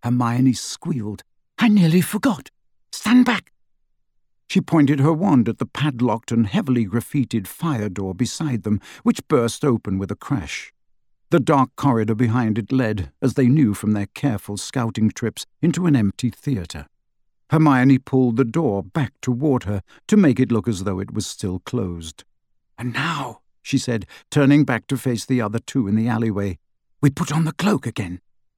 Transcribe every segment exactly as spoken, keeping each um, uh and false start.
Hermione squealed. "I nearly forgot. Stand back." She pointed her wand at the padlocked and heavily graffitied fire door beside them, which burst open with a crash. The dark corridor behind it led, as they knew from their careful scouting trips, into an empty theatre. Hermione pulled the door back toward her to make it look as though it was still closed. "And now," she said, turning back to face the other two in the alleyway, "we put on the cloak again."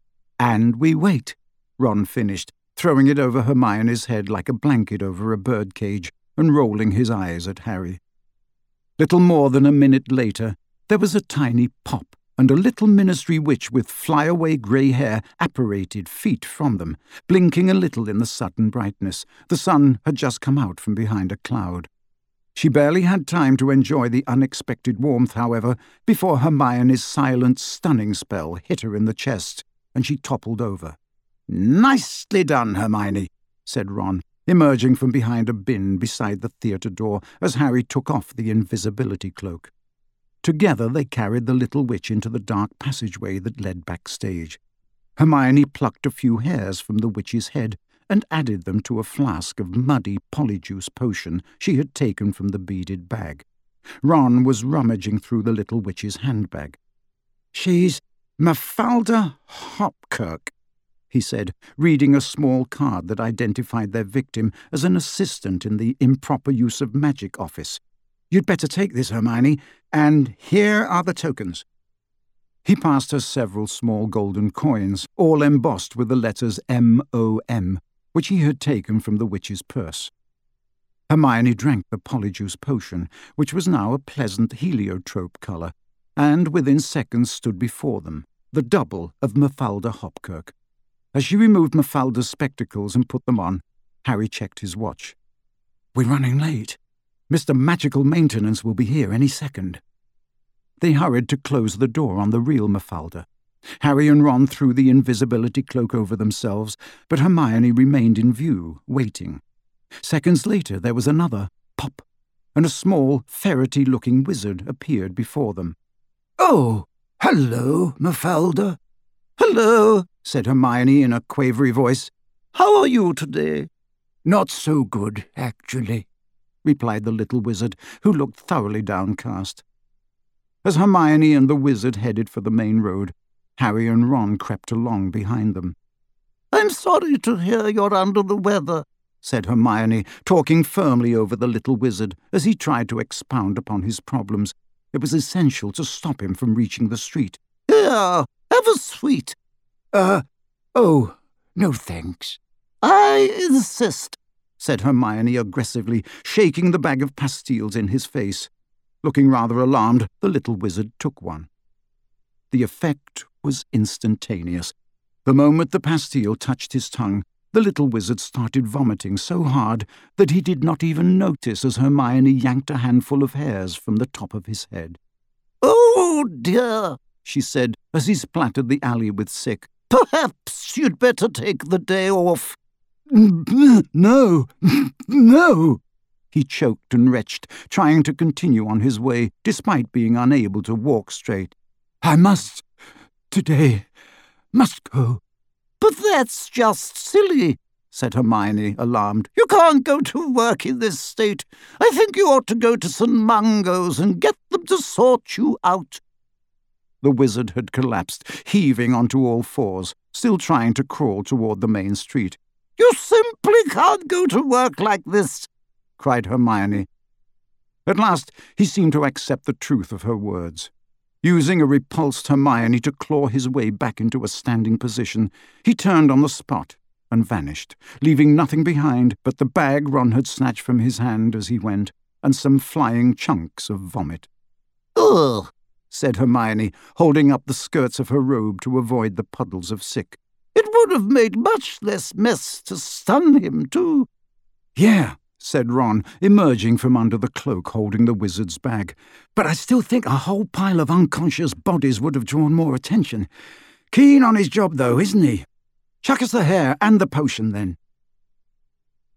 "And we wait," Ron finished, throwing it over Hermione's head like a blanket over a birdcage and rolling his eyes at Harry. Little more than a minute later, there was a tiny pop, and a little ministry witch with flyaway grey hair apparated feet from them, blinking a little in the sudden brightness. The sun had just come out from behind a cloud. She barely had time to enjoy the unexpected warmth, however, before Hermione's silent, stunning spell hit her in the chest, and she toppled over. "Nicely done, Hermione," said Ron, emerging from behind a bin beside the theatre door as Harry took off the invisibility cloak. Together they carried the little witch into the dark passageway that led backstage. Hermione plucked a few hairs from the witch's head and added them to a flask of muddy polyjuice potion she had taken from the beaded bag. Ron was rummaging through the little witch's handbag. "She's Mafalda Hopkirk," he said, reading a small card that identified their victim as an assistant in the improper use of magic office. "You'd better take this, Hermione, and here are the tokens." He passed her several small golden coins, all embossed with the letters M O M, which he had taken from the witch's purse. Hermione drank the polyjuice potion, which was now a pleasant heliotrope colour, and within seconds stood before them, the double of Mafalda Hopkirk. As she removed Mafalda's spectacles and put them on, Harry checked his watch. "We're running late. Mister Magical Maintenance will be here any second." They hurried to close the door on the real Mafalda. Harry and Ron threw the invisibility cloak over themselves, but Hermione remained in view, waiting. Seconds later there was another pop, and a small, ferrety-looking wizard appeared before them. "Oh, hello, Mafalda." "Hello," said Hermione in a quavery voice. "How are you today?" "Not so good, actually," replied the little wizard, who looked thoroughly downcast. As Hermione and the wizard headed for the main road, Harry and Ron crept along behind them. "I'm sorry to hear you're under the weather," said Hermione, talking firmly over the little wizard as he tried to expound upon his problems. It was essential to stop him from reaching the street. "Here, have a sweet." Uh, oh, no thanks." "I insist," said Hermione aggressively, shaking the bag of pastilles in his face. Looking rather alarmed, the little wizard took one. The effect was instantaneous. The moment the pastille touched his tongue, the little wizard started vomiting so hard that he did not even notice as Hermione yanked a handful of hairs from the top of his head. "Oh, dear," she said as he splattered the alley with sick. "Perhaps you'd better take the day off." "No, no," he choked and retched, trying to continue on his way, despite being unable to walk straight. "I must, today, must go." "But that's just silly," said Hermione, alarmed. "You can't go to work in this state. I think you ought to go to Saint Mungo's and get them to sort you out." The wizard had collapsed, heaving onto all fours, still trying to crawl toward the main street. "You simply can't go to work like this," cried Hermione. At last he seemed to accept the truth of her words. Using a repulsed Hermione to claw his way back into a standing position, he turned on the spot and vanished, leaving nothing behind but the bag Ron had snatched from his hand as he went, and some flying chunks of vomit. "Ugh," said Hermione, holding up the skirts of her robe to avoid the puddles of sick. "It would have made much less mess to stun him, too." "Yeah," said Ron, emerging from under the cloak holding the wizard's bag. "But I still think a whole pile of unconscious bodies would have drawn more attention. Keen on his job, though, isn't he? Chuck us the hair and the potion, then."